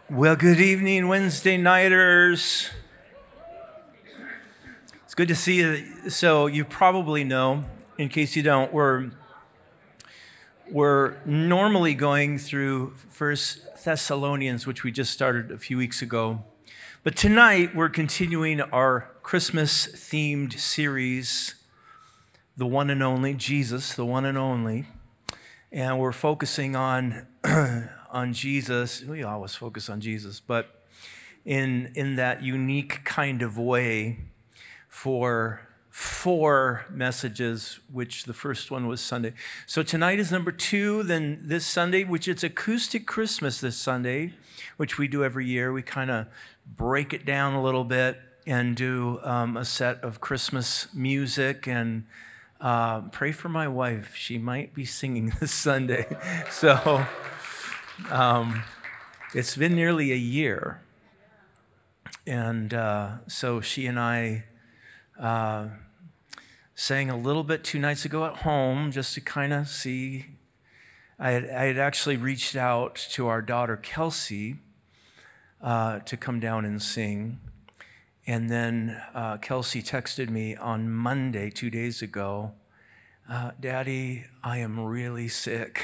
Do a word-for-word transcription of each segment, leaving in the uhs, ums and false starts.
Well, good evening, Wednesday nighters. It's good to see you. So you probably know, in case you don't, we're we're normally going through First Thessalonians, which we just started a few weeks ago. But tonight we're continuing our Christmas-themed series, The One and Only, Jesus, the One and Only. And we're focusing on on Jesus. We always focus on Jesus, but in in that unique kind of way for four messages, which the first one was Sunday. So tonight is number two, then this Sunday, which it's Acoustic Christmas this Sunday, which we do every year. We kind of break it down a little bit and do um, a set of Christmas music and uh, pray for my wife. She might be singing this Sunday. So um, it's been nearly a year. And uh, so she and I uh, sang a little bit two nights ago at home just to kind of see. I had, I had actually reached out to our daughter, Kelsey, uh, to come down and sing. And then uh, Kelsey texted me on Monday, two days ago, uh, Daddy, I am really sick.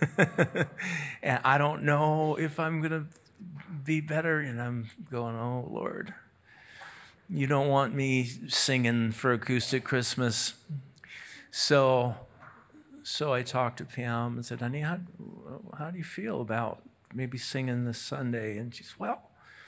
And I don't know if I'm going to be better. And I'm going, oh, Lord, you don't want me singing for Acoustic Christmas. So so I talked to Pam and said, honey, how, how do you feel about maybe singing this Sunday? And she's, well,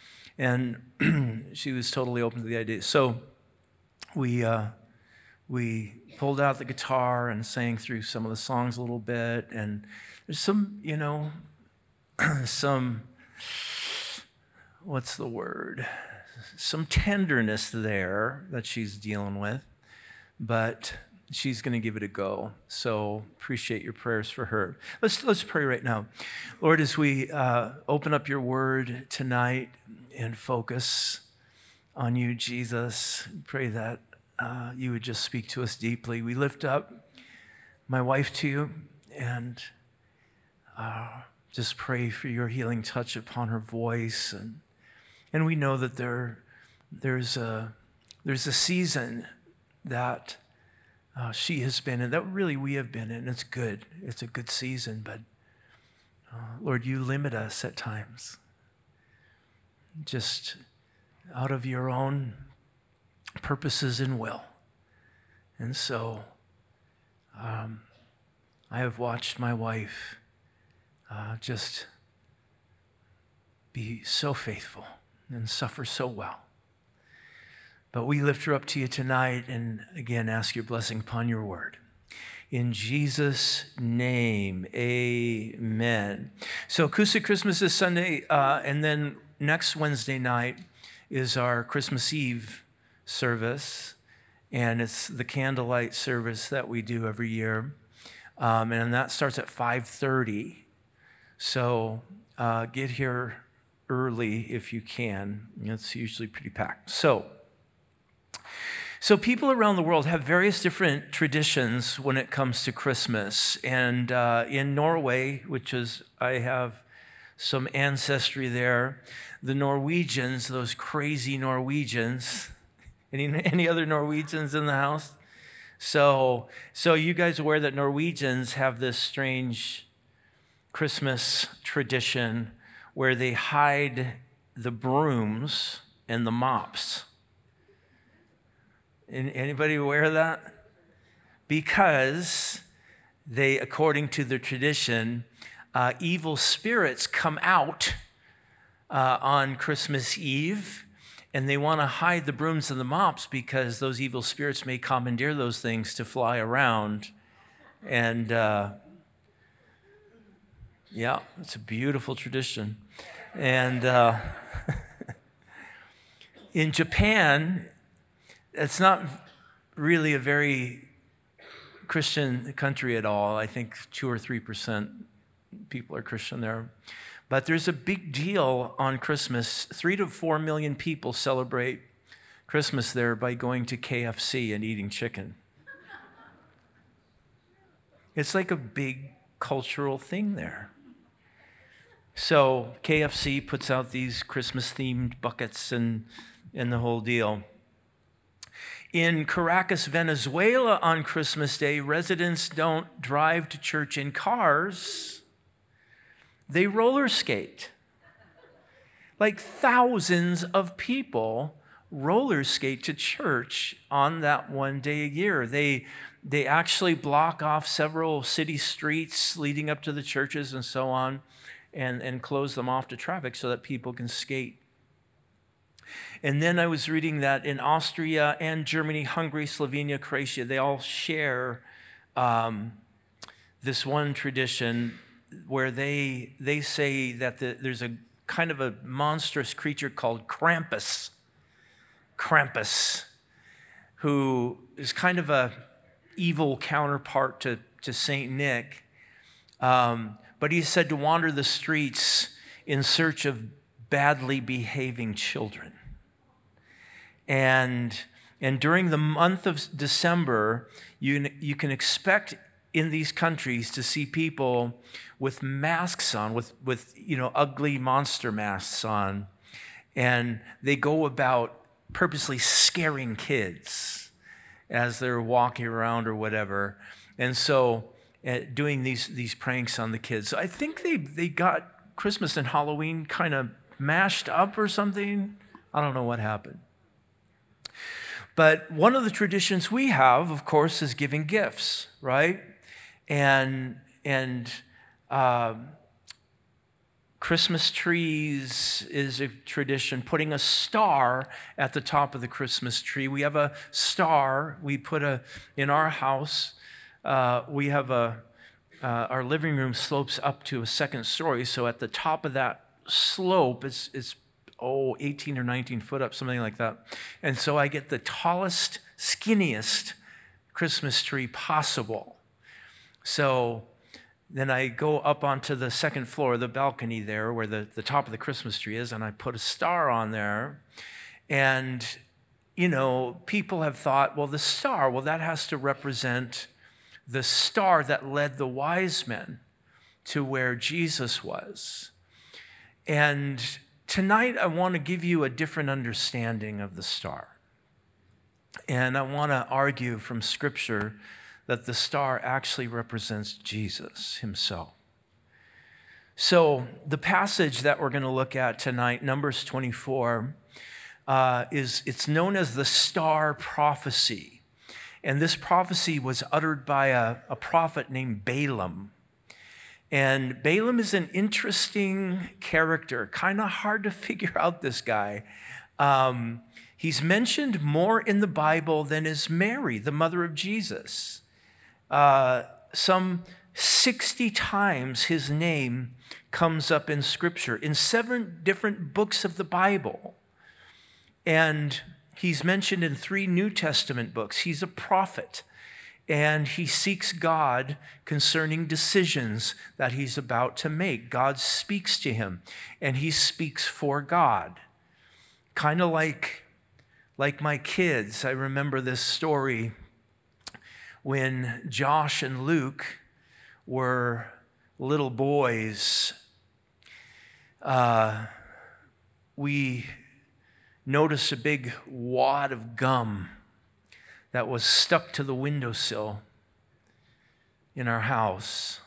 and she was totally open to the idea. So we uh, we pulled out the guitar and sang through some of the songs a little bit. And there's some, you know, some, what's the word? Some tenderness there that she's dealing with, but she's going to give it a go. So appreciate your prayers for her. Let's let's pray right now. Lord, as we uh, open up your word tonight and focus on you, Jesus, pray that uh, you would just speak to us deeply. We lift up my wife to you and uh, just pray for your healing touch upon her voice. And And we know that there, there's a there's a season that uh, she has been in, that really we have been in. It's good. It's a good season, but uh, Lord, you limit us at times, just out of your own purposes and will. And so, um, I have watched my wife uh, just be so faithful and suffer so well. But we lift her up to you tonight and again ask your blessing upon your word. In Jesus' name, amen. So Acoustic Christmas is Sunday, uh, and then next Wednesday night is our Christmas Eve service, and it's the candlelight service that we do every year, um, and that starts at five thirty. So uh, get here early if you can. It's usually pretty packed. So, so people around the world have various different traditions when it comes to Christmas. And uh, in Norway, which is, I have some ancestry there, the Norwegians, those crazy Norwegians, any, any other Norwegians in the house? So, so you guys aware that Norwegians have this strange Christmas tradition where they hide the brooms and the mops. Anybody aware of that? Because they, according to the tradition, uh, evil spirits come out uh, on Christmas Eve, and they want to hide the brooms and the mops because those evil spirits may commandeer those things to fly around. And uh, yeah, it's a beautiful tradition. And uh, in Japan, it's not really a very Christian country at all. I think two or three percent people are Christian there. But there's a big deal on Christmas. Three to four million people celebrate Christmas there by going to K F C and eating chicken. It's like a big cultural thing there. So K F C puts out these Christmas-themed buckets and, and the whole deal. In Caracas, Venezuela, on Christmas Day, residents don't drive to church in cars. They roller skate. Like thousands of people roller skate to church on that one day a year. They, they actually block off several city streets leading up to the churches and so on, and, and close them off to traffic so that people can skate. And then I was reading that in Austria and Germany, Hungary, Slovenia, Croatia, they all share um, this one tradition where they, they say that the, there's a kind of a monstrous creature called Krampus. Krampus, who is kind of a evil counterpart to, to Saint Nick. Um, but he's said to wander the streets in search of badly behaving children. And, and during the month of December, you, you can expect in these countries to see people with masks on, with, with you know, ugly monster masks on, and they go about purposely scaring kids as they're walking around or whatever. And so uh, doing these, these pranks on the kids. So I think they, they got Christmas and Halloween kind of mashed up or something. I don't know what happened. But one of the traditions we have, of course, is giving gifts, right? And and um, Christmas trees is a tradition. Putting a star at the top of the Christmas tree. We have a star. We put a in our house. Uh, we have a uh, our living room slopes up to a second story. So at the top of that slope, it's it's. oh, eighteen or nineteen foot up, something like that. And so I get the tallest, skinniest Christmas tree possible. So then I go up onto the second floor, the balcony there, where the, the top of the Christmas tree is, and I put a star on there. And, you know, people have thought, well, the star, well, that has to represent the star that led the wise men to where Jesus was. And tonight, I want to give you a different understanding of the star. And I want to argue from Scripture that the star actually represents Jesus himself. So the passage that we're going to look at tonight, Numbers twenty-four, uh, is it's known as the star prophecy. And this prophecy was uttered by a, a prophet named Balaam. And Balaam is an interesting character, kind of hard to figure out this guy. Um, he's mentioned more in the Bible than is Mary, the mother of Jesus. Uh, some sixty times his name comes up in Scripture, in seven different books of the Bible. And he's mentioned in three New Testament books. He's a prophet. And he seeks God concerning decisions that he's about to make. God speaks to him, and he speaks for God. Kind of like, like my kids. I remember this story when Josh and Luke were little boys. Uh, we noticed a big wad of gum that was stuck to the windowsill in our house.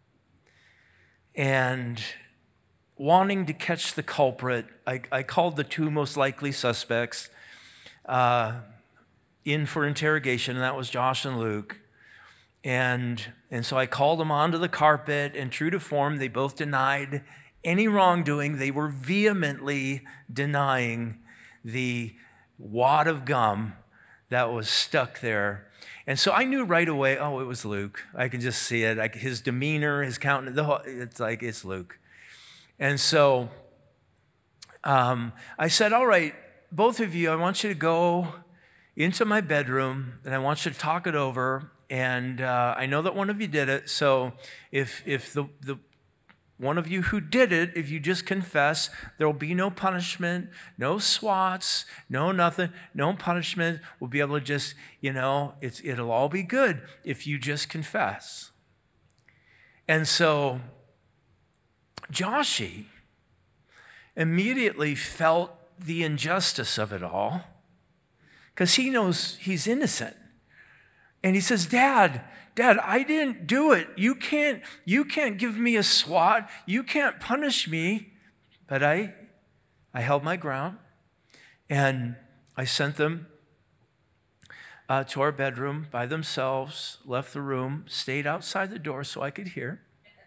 And wanting to catch the culprit, I, I called the two most likely suspects uh, in for interrogation, and that was Josh and Luke. And, and so I called them onto the carpet, and true to form, they both denied any wrongdoing. They were vehemently denying the wad of gum that was stuck there. And so I knew right away, oh, it was Luke. I could just see it. Like his demeanor, his countenance, the whole, it's like, it's Luke. And so um, I said, all right, both of you, I want you to go into my bedroom, and I want you to talk it over. And uh, I know that one of you did it, so if if the, the one of you who did it, if you just confess, there will be no punishment, no swats, no nothing, no punishment. We'll be able to just, you know, it's, it'll all be good if you just confess. And so Joshie immediately felt the injustice of it all because he knows he's innocent. And he says, Dad, Dad, I didn't do it. You can't, you can't give me a swat. You can't punish me. But I, I held my ground, and I sent them uh, to our bedroom by themselves, left the room, stayed outside the door so I could hear.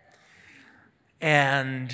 And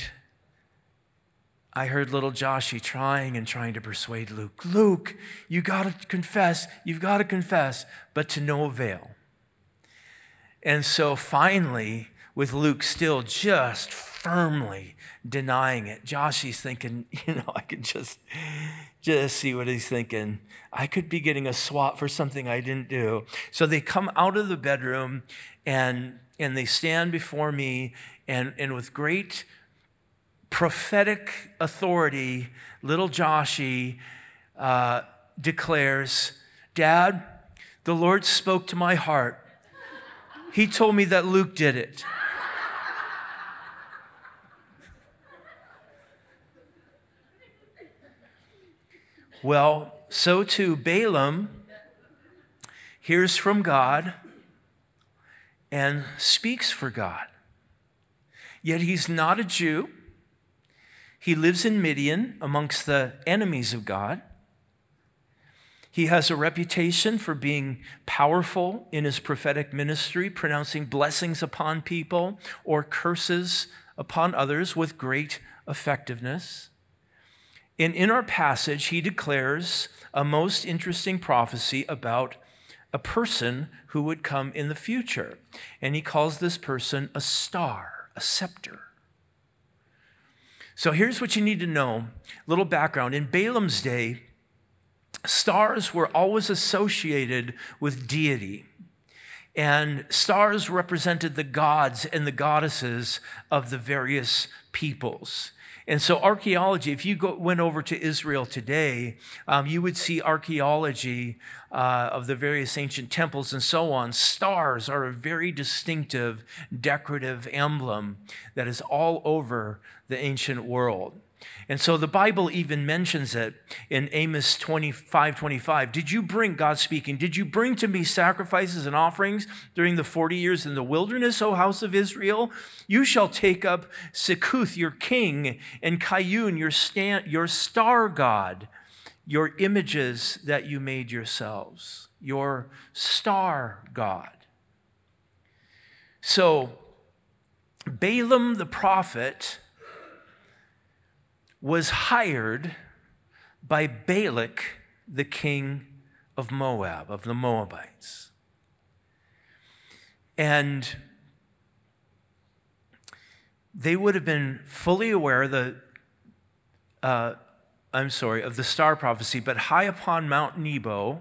I heard little Joshie trying and trying to persuade Luke. Luke, you got to confess. You've got to confess, but to no avail. And so finally, with Luke still just firmly denying it, Joshie's thinking, you know, I could just, just see what he's thinking. I could be getting a swat for something I didn't do. So they come out of the bedroom and and they stand before me, and, and with great prophetic authority, little Joshie uh, declares, Dad, the Lord spoke to my heart. He told me that Luke did it. Well, so too Balaam hears from God and speaks for God. Yet he's not a Jew. He lives in Midian amongst the enemies of God. He has a reputation for being powerful in his prophetic ministry, pronouncing blessings upon people or curses upon others with great effectiveness. And in our passage, he declares a most interesting prophecy about a person who would come in the future. And he calls this person a star, a scepter. So here's what you need to know, a little background. In Balaam's day, stars were always associated with deity. And stars represented the gods and the goddesses of the various peoples. And so archaeology, if you go, went over to Israel today, um, you would see archaeology uh, of the various ancient temples and so on. Stars are a very distinctive, decorative emblem that is all over the ancient world. And so the Bible even mentions it in Amos twenty-five twenty-five. Did you bring, God speaking, did you bring to me sacrifices and offerings during the forty years in the wilderness, O house of Israel? You shall take up Sikuth, your king, and Kayun, your, stand, your star god, your images that you made yourselves, your star god. So Balaam the prophet was hired by Balak, the king of Moab, of the Moabites. And they would have been fully aware of the, uh, I'm sorry, of the star prophecy, but high upon Mount Nebo,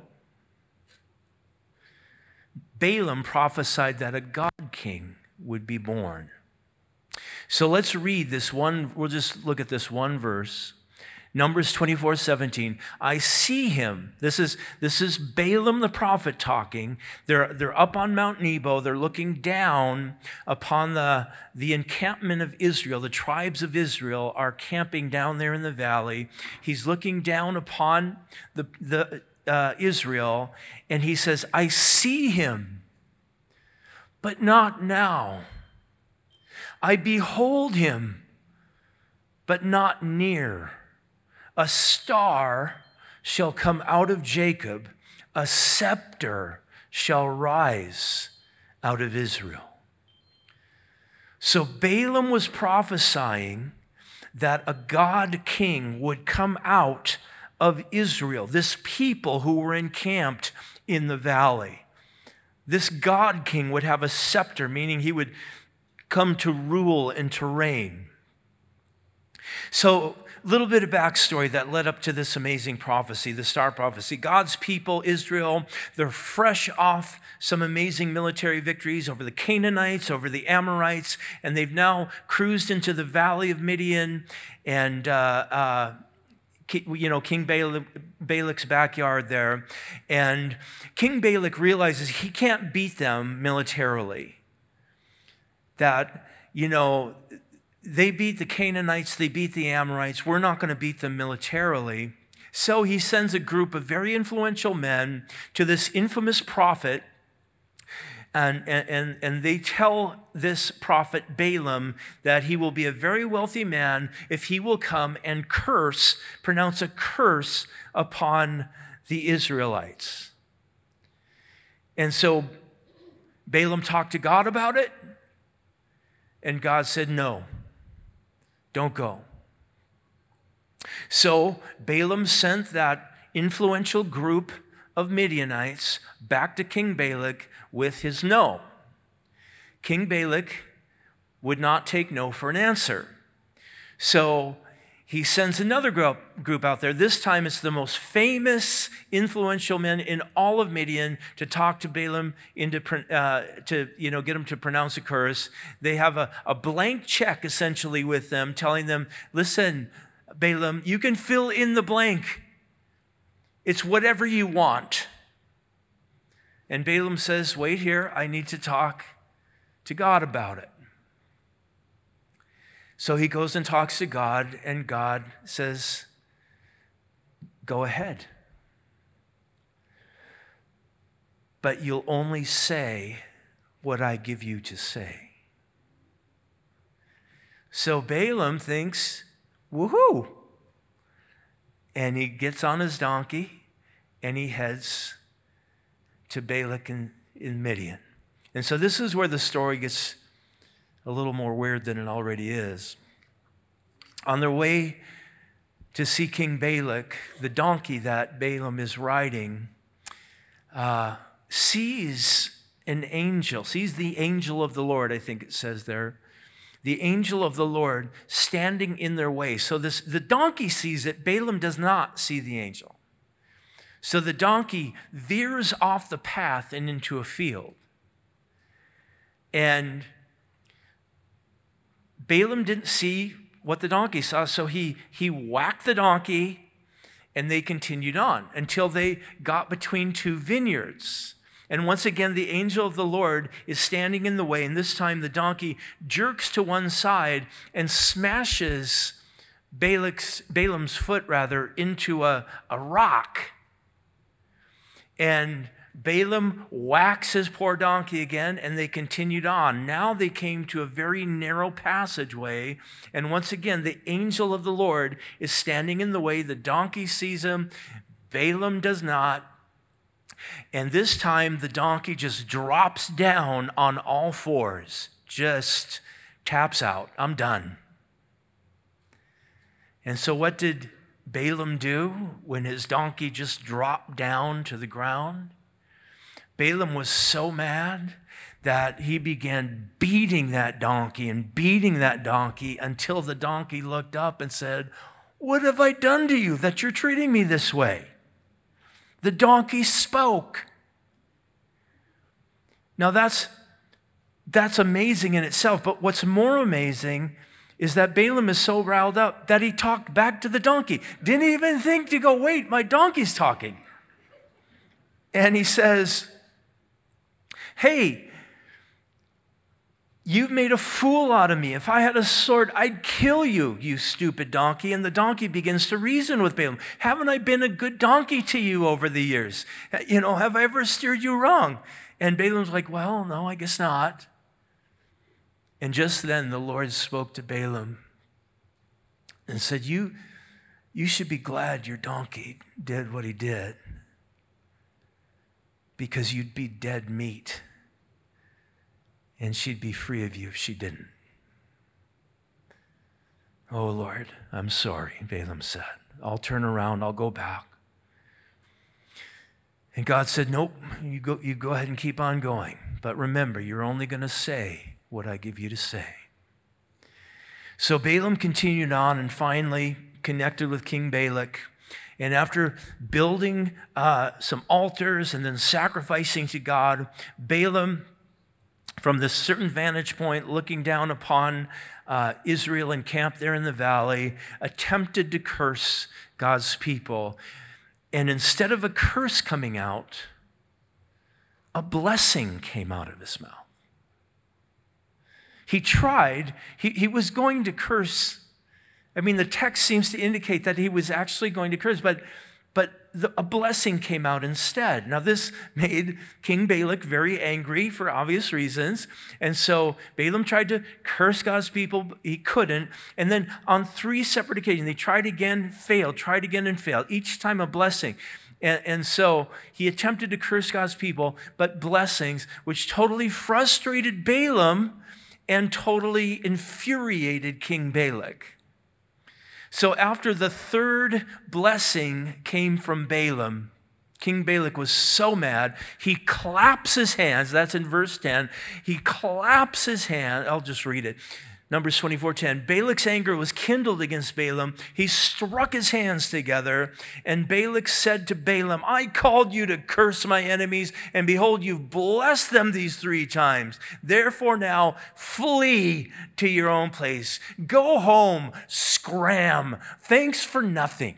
Balaam prophesied that a God king would be born. So let's read this one, we'll just look at this one verse. Numbers twenty-four seventeen. I see him. This is, this is Balaam the prophet talking. They're, they're up on Mount Nebo. They're looking down upon the, the encampment of Israel. The tribes of Israel are camping down there in the valley. He's looking down upon the, the uh, Israel, and he says, I see him, but not now. I behold him, but not near. A star shall come out of Jacob, a scepter shall rise out of Israel. So Balaam was prophesying that a God king would come out of Israel, this people who were encamped in the valley. This God king would have a scepter, meaning he would come to rule and to reign. So a little bit of backstory that led up to this amazing prophecy, the star prophecy. God's people, Israel, they're fresh off some amazing military victories over the Canaanites, over the Amorites, and they've now cruised into the valley of Midian and, uh, uh, you know, King Balak, Balak's backyard there. And King Balak realizes he can't beat them militarily. That, you know, they beat the Canaanites, they beat the Amorites. We're not going to beat them militarily. So he sends a group of very influential men to this infamous prophet, and, and, and they tell this prophet Balaam that he will be a very wealthy man if he will come and curse, pronounce a curse upon the Israelites. And so Balaam talked to God about it, and God said, no, don't go. So Balaam sent that influential group of Midianites back to King Balak with his no. King Balak would not take no for an answer. So he sends another group, group out there. This time it's the most famous, influential men in all of Midian to talk to Balaam into, uh, to you know, get him to pronounce a curse. They have a, a blank check essentially with them, telling them, listen, Balaam, you can fill in the blank. It's whatever you want. And Balaam says, wait here, I need to talk to God about it. So he goes and talks to God, and God says, go ahead. But you'll only say what I give you to say. So Balaam thinks, woohoo! And he gets on his donkey, and he heads to Balak in, in Midian. And so this is where the story gets a little more weird than it already is. On their way to see King Balak, the donkey that Balaam is riding uh, sees an angel, sees the angel of the Lord, I think it says there, the angel of the Lord standing in their way. So this, the donkey sees it, Balaam does not see the angel. So the donkey veers off the path and into a field. And Balaam didn't see what the donkey saw, so he, he whacked the donkey, and they continued on until they got between two vineyards. And once again, the angel of the Lord is standing in the way, and this time the donkey jerks to one side and smashes Balak's, Balaam's foot, rather, into a, a rock. And Balaam whacks his poor donkey again, and they continued on. Now they came to a very narrow passageway, and once again, the angel of the Lord is standing in the way. The donkey sees him. Balaam does not. And this time, the donkey just drops down on all fours, just taps out. I'm done. And so what did Balaam do when his donkey just dropped down to the ground? Balaam was so mad that he began beating that donkey and beating that donkey until the donkey looked up and said, "What have I done to you that you're treating me this way?" The donkey spoke. Now that's, that's amazing in itself, but what's more amazing is that Balaam is so riled up that he talked back to the donkey. Didn't even think to go, wait, my donkey's talking. And he says, hey, you've made a fool out of me. If I had a sword, I'd kill you, you stupid donkey. And the donkey begins to reason with Balaam. Haven't I been a good donkey to you over the years? You know, have I ever steered you wrong? And Balaam's like, well, no, I guess not. And just then the Lord spoke to Balaam and said, you, you should be glad your donkey did what he did, because you'd be dead meat, and she'd be free of you if she didn't. Oh, Lord, I'm sorry, Balaam said. I'll turn around, I'll go back. And God said, nope, you go, you go ahead and keep on going. But remember, you're only going to say what I give you to say. So Balaam continued on and finally connected with King Balak. And after building uh, some altars and then sacrificing to God, Balaam, from this certain vantage point, looking down upon uh, Israel encamped there in the valley, attempted to curse God's people. And instead of a curse coming out, a blessing came out of his mouth. he tried, he, he was going to curse. I mean, the text seems to indicate that he was actually going to curse, but, but the, a blessing came out instead. Now, this made King Balak very angry for obvious reasons. And so Balaam tried to curse God's people. He couldn't. And then on three separate occasions, he tried again, failed, tried again, and failed. Each time a blessing. And, and so he attempted to curse God's people, but blessings, which totally frustrated Balaam and totally infuriated King Balak. So after the third blessing came from Balaam, King Balak was so mad, he claps his hands. That's in verse ten. He claps his hand. I'll just read it. Numbers twenty-four ten. Balak's anger was kindled against Balaam. He struck his hands together, and Balak said to Balaam, I called you to curse my enemies, and behold, you've blessed them these three times. Therefore now flee to your own place. Go home, scram. Thanks for nothing.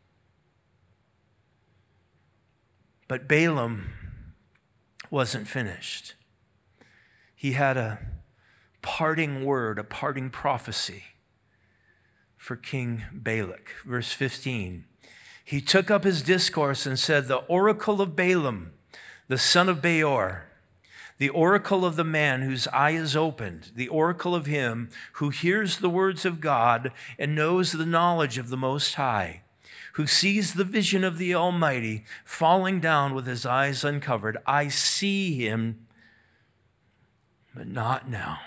But Balaam wasn't finished. He had a parting word, a parting prophecy for King Balak. Verse fifteen, he took up his discourse and said, the oracle of Balaam, the son of Beor, the oracle of the man whose eye is opened, the oracle of him who hears the words of God and knows the knowledge of the Most High, who sees the vision of the Almighty falling down with his eyes uncovered. I see him, but not now.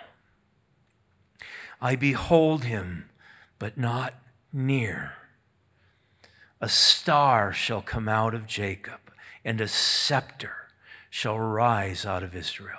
I behold him, but not near. A star shall come out of Jacob, and a scepter shall rise out of Israel.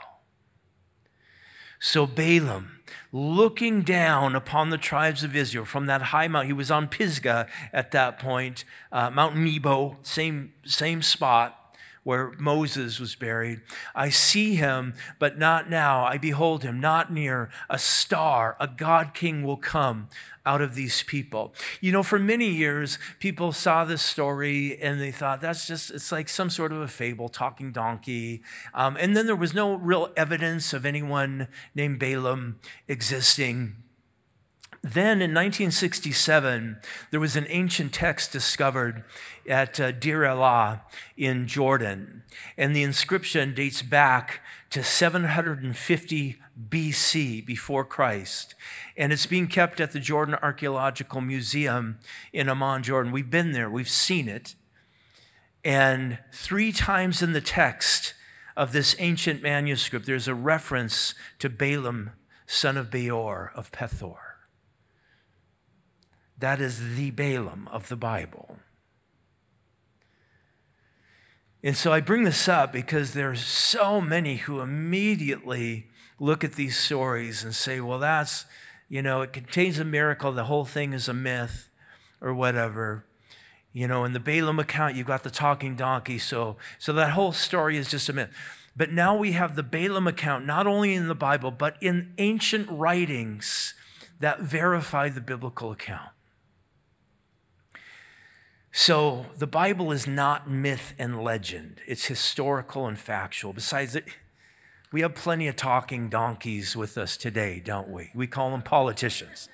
So Balaam, looking down upon the tribes of Israel from that high mountain, he was on Pisgah at that point, uh, Mount Nebo, same, same spot where Moses was buried. I see him, but not now. I behold him, not near. A star, a God King will come out of these people. You know, for many years, people saw this story and they thought that's just, it's like some sort of a fable, talking donkey. Um, and then there was no real evidence of anyone named Balaam existing. Then in nineteen sixty-seven, there was an ancient text discovered at uh, Deir Elah in Jordan. And the inscription dates back to seven hundred fifty B C, before Christ. And it's being kept at the Jordan Archaeological Museum in Amman, Jordan. We've been there, we've seen it. And three times in the text of this ancient manuscript, there's a reference to Balaam, son of Beor of Pethor. That is the Balaam of the Bible. And so I bring this up because there's so many who immediately look at these stories and say, well, that's, you know, it contains a miracle, the whole thing is a myth or whatever. You know, in the Balaam account, you've got the talking donkey, so, so that whole story is just a myth. But now we have the Balaam account, not only in the Bible, but in ancient writings that verify the biblical account. So the Bible is not myth and legend. It's historical and factual. Besides, it, we have plenty of talking donkeys with us today, don't we? We call them politicians.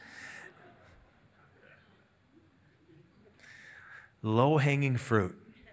Low-hanging fruit.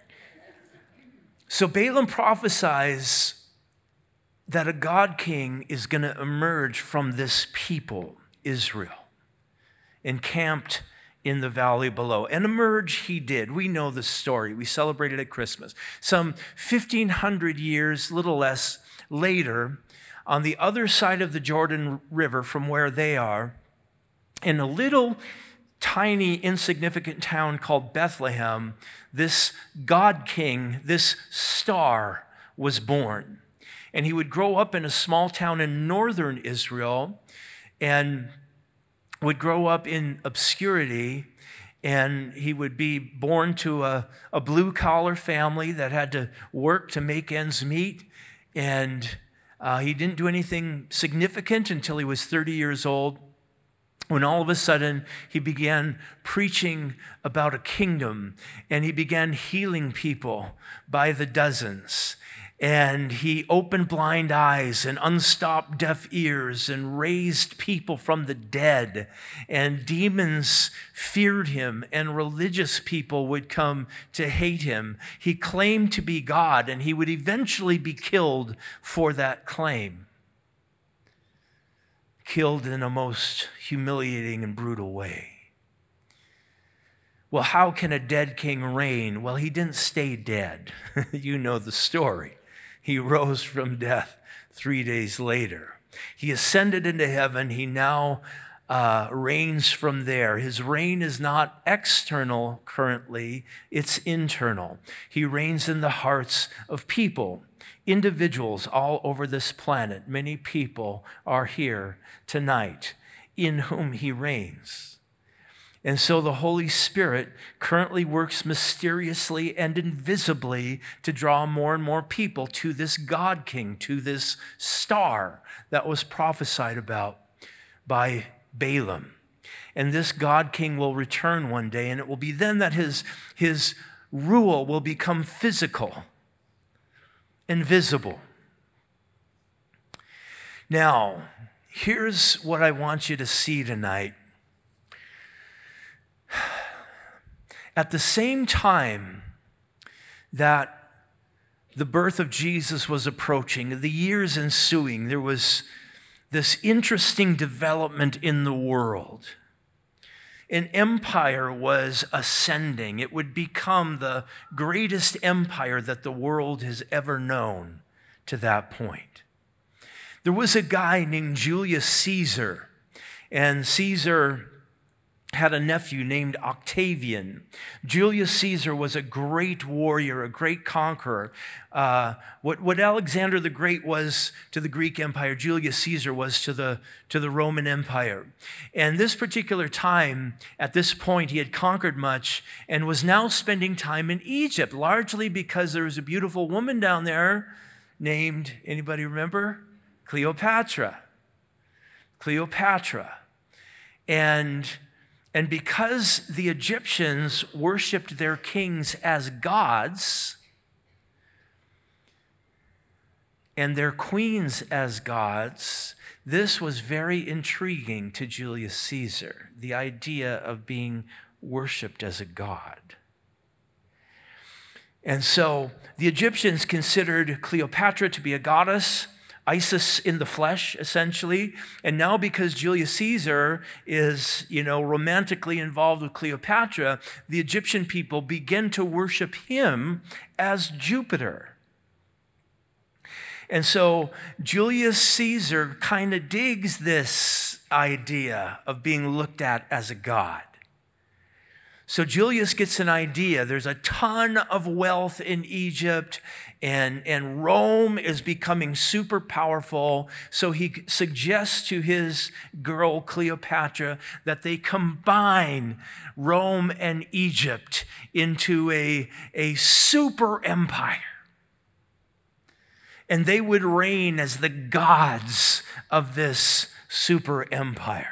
So Balaam prophesies that a God king is going to emerge from this people, Israel, encamped in the valley below. And emerge he did. We know the story. We celebrated at Christmas. Some fifteen hundred years, little less, later, on the other side of the Jordan River from where they are, in a little tiny, insignificant town called Bethlehem, this God king, this star, was born. And he would grow up in a small town in northern Israel and would grow up in obscurity, and he would be born to a, a blue-collar family that had to work to make ends meet, and uh, he didn't do anything significant until he was thirty years old, when all of a sudden he began preaching about a kingdom, and he began healing people by the dozens. And he opened blind eyes and unstopped deaf ears and raised people from the dead. And demons feared him, and religious people would come to hate him. He claimed to be God, and he would eventually be killed for that claim. Killed in a most humiliating and brutal way. Well, how can a dead king reign? Well, he didn't stay dead. You know the story. He rose from death three days later. He ascended into heaven. He now uh, reigns from there. His reign is not external currently, it's internal. He reigns in the hearts of people, individuals all over this planet. Many people are here tonight in whom he reigns. And so the Holy Spirit currently works mysteriously and invisibly to draw more and more people to this God King, to this star that was prophesied about by Balaam. And this God King will return one day, and it will be then that his, his rule will become physical and visible. Now, here's what I want you to see tonight. At the same time that the birth of Jesus was approaching, the years ensuing, there was this interesting development in the world. An empire was ascending. It would become the greatest empire that the world has ever known to that point. There was a guy named Julius Caesar, and Caesar had a nephew named Octavian. Julius Caesar was a great warrior, a great conqueror. Uh, what, what Alexander the Great was to the Greek Empire, Julius Caesar was to the, to the Roman Empire. And this particular time, at this point, he had conquered much and was now spending time in Egypt, largely because there was a beautiful woman down there named, anybody remember? Cleopatra. Cleopatra. And And because the Egyptians worshiped their kings as gods and their queens as gods, this was very intriguing to Julius Caesar, the idea of being worshiped as a god. And so the Egyptians considered Cleopatra to be a goddess, Isis in the flesh, essentially. And now because Julius Caesar is, you know, romantically involved with Cleopatra, the Egyptian people begin to worship him as Jupiter. And so Julius Caesar kind of digs this idea of being looked at as a god. So Julius gets an idea. There's a ton of wealth in Egypt, and, and Rome is becoming super powerful. So he suggests to his girl Cleopatra that they combine Rome and Egypt into a, a super empire. And they would reign as the gods of this super empire.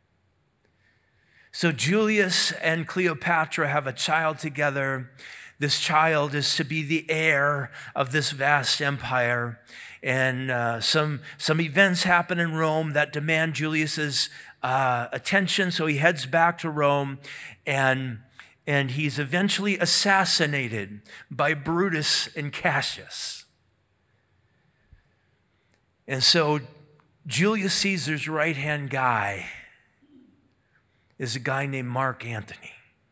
So Julius and Cleopatra have a child together. This child is to be the heir of this vast empire. And uh, some, some events happen in Rome that demand Julius's uh, attention. So he heads back to Rome, and, and he's eventually assassinated by Brutus and Cassius. And so Julius Caesar's right-hand guy is a guy named Mark Antony.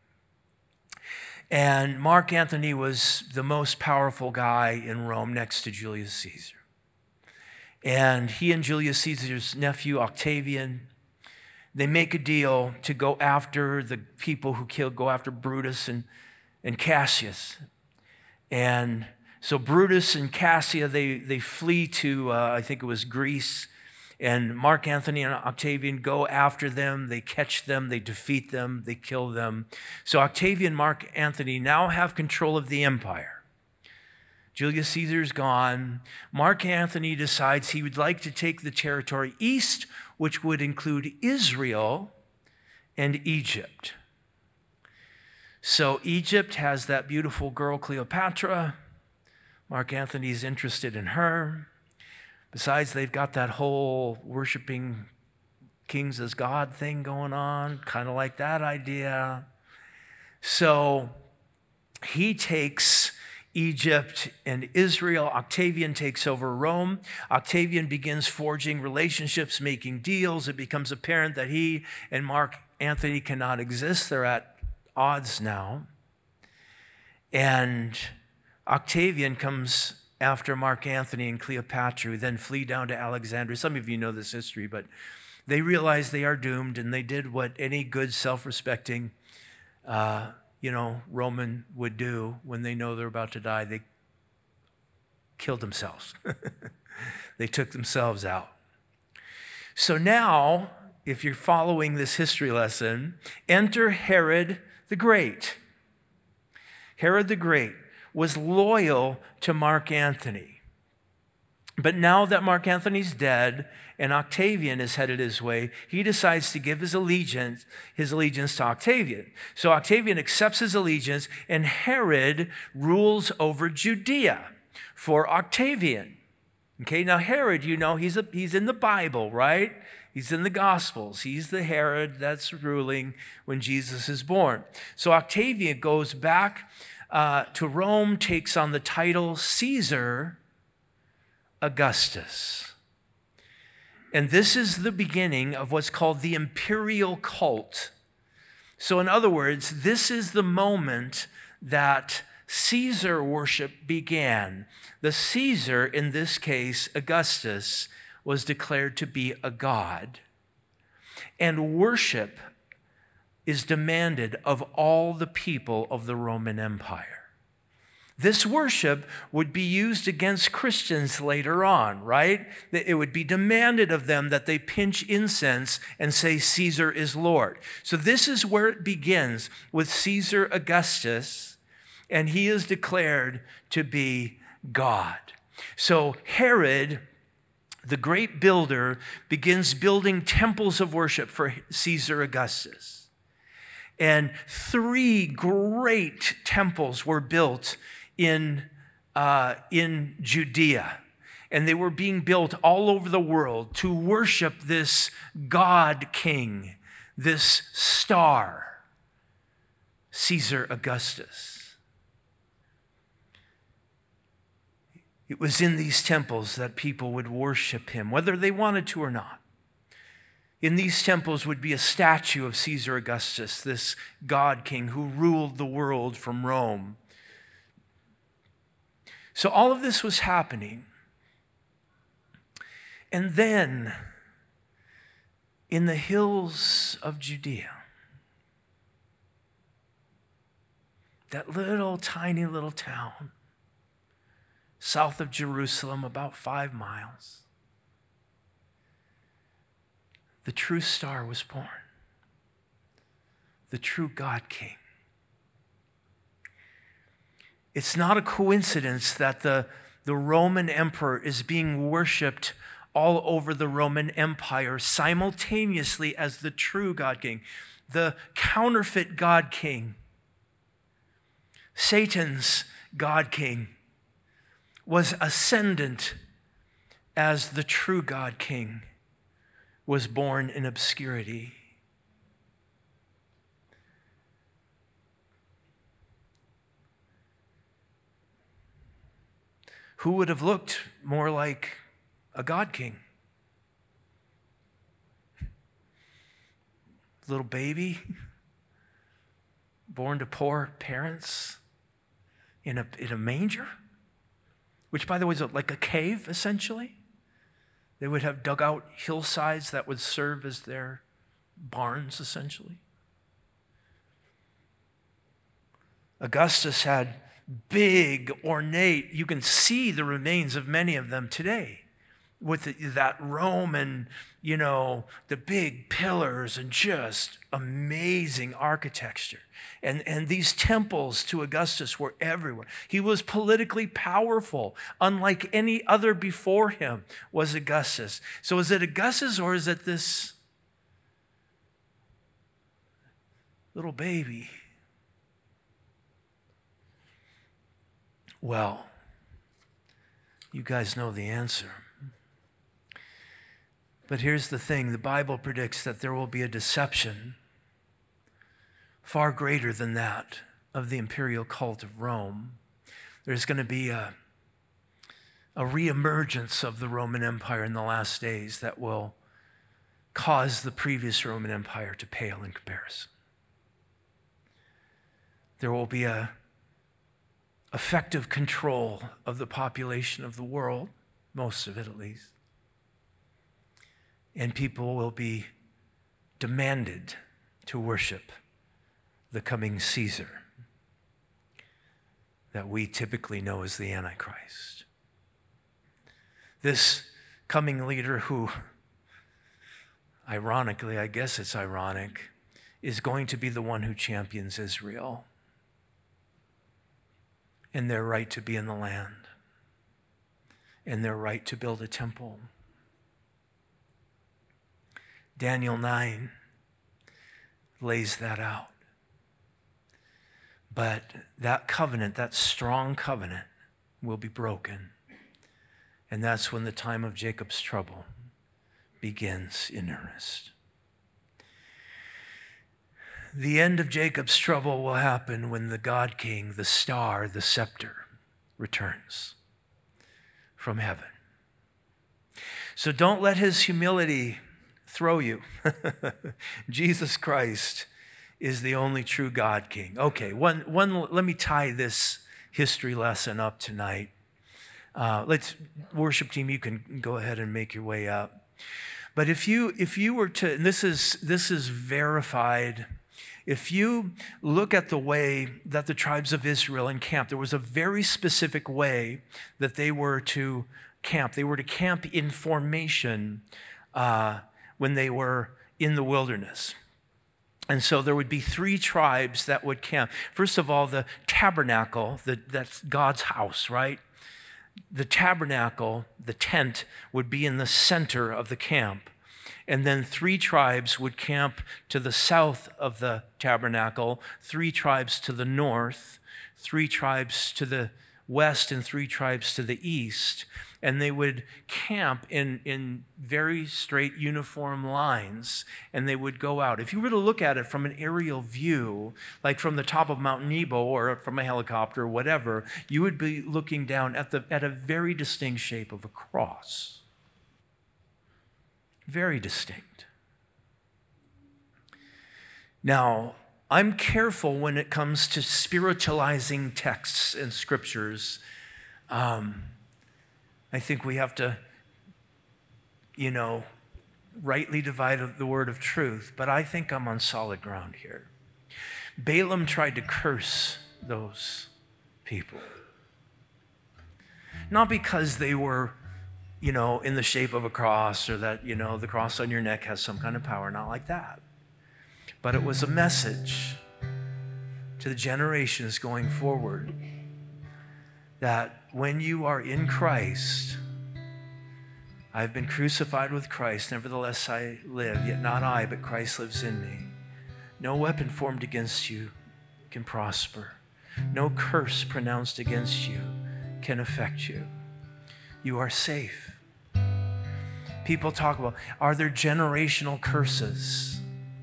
And Mark Antony was the most powerful guy in Rome next to Julius Caesar. And he and Julius Caesar's nephew, Octavian, they make a deal to go after the people who killed, go after Brutus and, and Cassius. And so Brutus and Cassia, they, they flee to, uh, I think it was Greece. And Mark Antony and Octavian go after them. They catch them. They defeat them. They kill them. So Octavian and Mark Antony now have control of the empire. Julius Caesar's gone. Mark Antony decides he would like to take the territory east, which would include Israel and Egypt. So Egypt has that beautiful girl Cleopatra. Mark Antony's interested in her. Besides, they've got that whole worshiping kings as God thing going on, kind of like that idea. So he takes Egypt and Israel. Octavian takes over Rome. Octavian begins forging relationships, making deals. It becomes apparent that he and Mark Antony cannot exist. They're at odds now. And Octavian comes after Mark Antony and Cleopatra, who then flee down to Alexandria. Some of you know this history, but they realize they are doomed, and they did what any good, self-respecting uh, you know, Roman would do when they know they're about to die. They killed themselves. They took themselves out. So now, if you're following this history lesson, enter Herod the Great. Herod the Great was loyal to Mark Antony. But now that Mark Antony's dead and Octavian is headed his way, he decides to give his allegiance, his allegiance to Octavian. So Octavian accepts his allegiance, and Herod rules over Judea for Octavian. Okay, now Herod, you know, he's, a, he's in the Bible, right? He's in the Gospels. He's the Herod that's ruling when Jesus is born. So Octavian goes back uh, to Rome, takes on the title Caesar Augustus. And this is the beginning of what's called the imperial cult. So in other words, this is the moment that Caesar worship began. The Caesar, in this case, Augustus, was declared to be a god. And worship is demanded of all the people of the Roman Empire. This worship would be used against Christians later on, right? It would be demanded of them that they pinch incense and say Caesar is Lord. So this is where it begins with Caesar Augustus, and he is declared to be God. So Herod, the great builder, begins building temples of worship for Caesar Augustus. And three great temples were built in, uh, in Judea. And they were being built all over the world to worship this God king, this star, Caesar Augustus. It was in these temples that people would worship him, whether they wanted to or not. In these temples would be a statue of Caesar Augustus, this God king who ruled the world from Rome. So all of this was happening. And then, in the hills of Judea, that little tiny little town, south of Jerusalem, about five miles, the true star was born, the true God King. It's not a coincidence that the, the Roman emperor is being worshiped all over the Roman Empire simultaneously as the true God King. The counterfeit God King, Satan's God King, was ascendant as the true God King was born in obscurity. Who would have looked more like a God king? Little baby, born to poor parents in a, in a manger, which, by the way, is like a cave, essentially. They would have dug out hillsides that would serve as their barns, essentially. Augustus had big, ornate, you can see the remains of many of them today with the, that Roman, you know, the big pillars and just amazing architecture. And, and these temples to Augustus were everywhere. He was politically powerful, unlike any other before him was Augustus. So is it Augustus or is it this little baby? Well, You guys know the answer. But here's the thing. The Bible predicts that there will be a deception far greater than that of the imperial cult of Rome. There's going to be a, a reemergence of the Roman Empire in the last days that will cause the previous Roman Empire to pale in comparison. There will be a effective control of the population of the world, most of it at least. And people will be demanded to worship the coming Caesar that we typically know as the Antichrist. This coming leader who, ironically, I guess it's ironic, is going to be the one who champions Israel and their right to be in the land and their right to build a temple. Daniel nine lays that out. But that covenant, that strong covenant, will be broken. And that's when the time of Jacob's trouble begins in earnest. The end of Jacob's trouble will happen when the God King, the star, the scepter, returns from heaven. So don't let his humility throw you. Jesus Christ is the only true God King. Okay, one, one. Let me tie this history lesson up tonight. Uh, let's, worship team, you can go ahead and make your way up. But if you if you were to, and this is this is verified, if you look at the way that the tribes of Israel encamped, there was a very specific way that they were to camp. They were to camp in formation uh, when they were in the wilderness. And so there would be three tribes that would camp. First of all, the tabernacle, the, that's God's house, right? The tabernacle, the tent, would be in the center of the camp. And then three tribes would camp to the south of the tabernacle, three tribes to the north, three tribes to the west, and three tribes to the east. And they would camp in, in very straight uniform lines, and they would go out. If you were to look at it from an aerial view, like from the top of Mount Nebo or from a helicopter or whatever, you would be looking down at, the, at a very distinct shape of a cross. Very distinct. Now, I'm careful when it comes to spiritualizing texts and scriptures. Um, I think we have to, you know, rightly divide the word of truth, but I think I'm on solid ground here. Balaam tried to curse those people. Not because they were, you know, in the shape of a cross, or that, you know, the cross on your neck has some kind of power, not like that. But it was a message to the generations going forward that when you are in Christ, I've been crucified with Christ, nevertheless I live, yet not I, but Christ lives in me. No weapon formed against you can prosper. No curse pronounced against you can affect you. You are safe. People talk about, are there generational curses?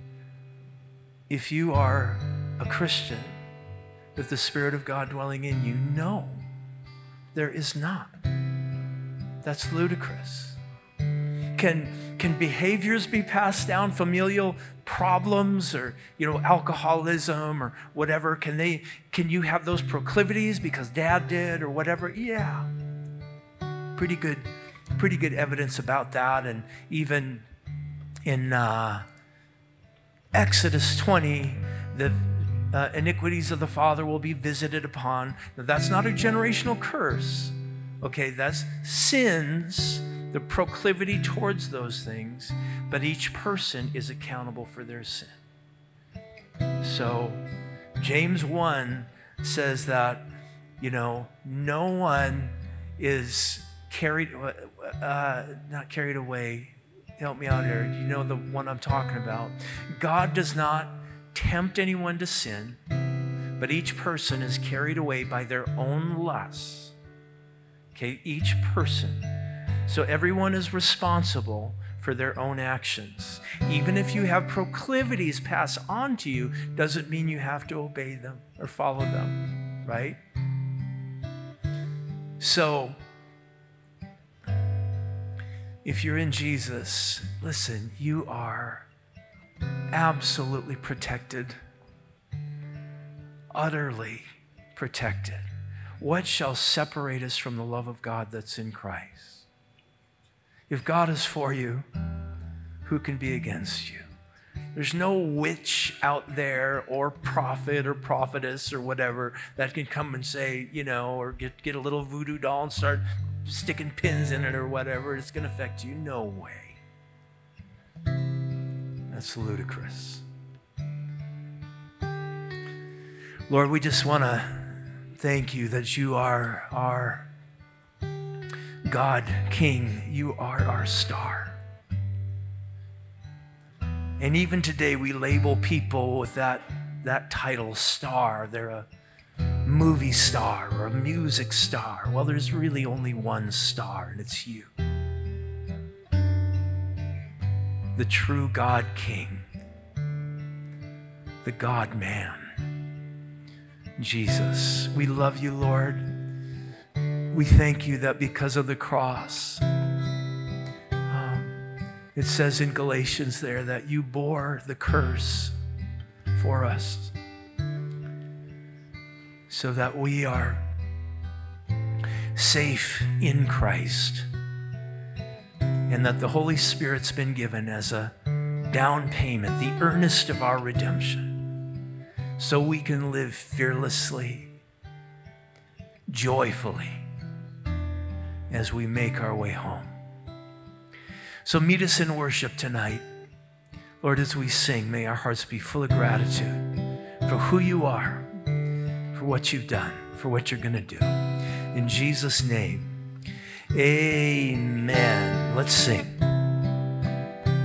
If you are a Christian with the Spirit of God dwelling in you, no. There is not. That's ludicrous. Can, can behaviors be passed down, familial problems, or, you know, alcoholism or whatever? Can they, can you have those proclivities because dad did or whatever? Yeah. Pretty good, pretty good evidence about that. And even in uh, Exodus twenty, the Uh, iniquities of the father will be visited upon. Now, that's not a generational curse. Okay, that's sins, the proclivity towards those things, but each person is accountable for their sin. So James one says that, you know, no one is carried, uh, not carried away. Help me out here. You know the one I'm talking about. God does not tempt anyone to sin, but each person is carried away by their own lusts. Okay, each person. So everyone is responsible for their own actions. Even if you have proclivities passed on to you, doesn't mean you have to obey them or follow them, right? So, if you're in Jesus, listen, you are absolutely protected, utterly protected. What shall separate us from the love of God that's in Christ? If God is for you, who can be against you? There's no witch out there or prophet or prophetess or whatever that can come and say, you know, or get, get a little voodoo doll and start sticking pins in it or whatever. It's going to affect you. No way. That's ludicrous. Lord, we just want to thank you that you are our God, King. You are our star. And even today we label people with that, that title, star. They're a movie star or a music star. Well, there's really only one star, and it's you. The true God King, the God man, Jesus. We love you, Lord. We thank you that because of the cross, um, it says in Galatians there that you bore the curse for us so that we are safe in Christ, and that the Holy Spirit's been given as a down payment, the earnest of our redemption, so we can live fearlessly, joyfully, as we make our way home. So meet us in worship tonight. Lord, as we sing, may our hearts be full of gratitude for who you are, for what you've done, for what you're going to do. In Jesus' name, amen. Let's sing.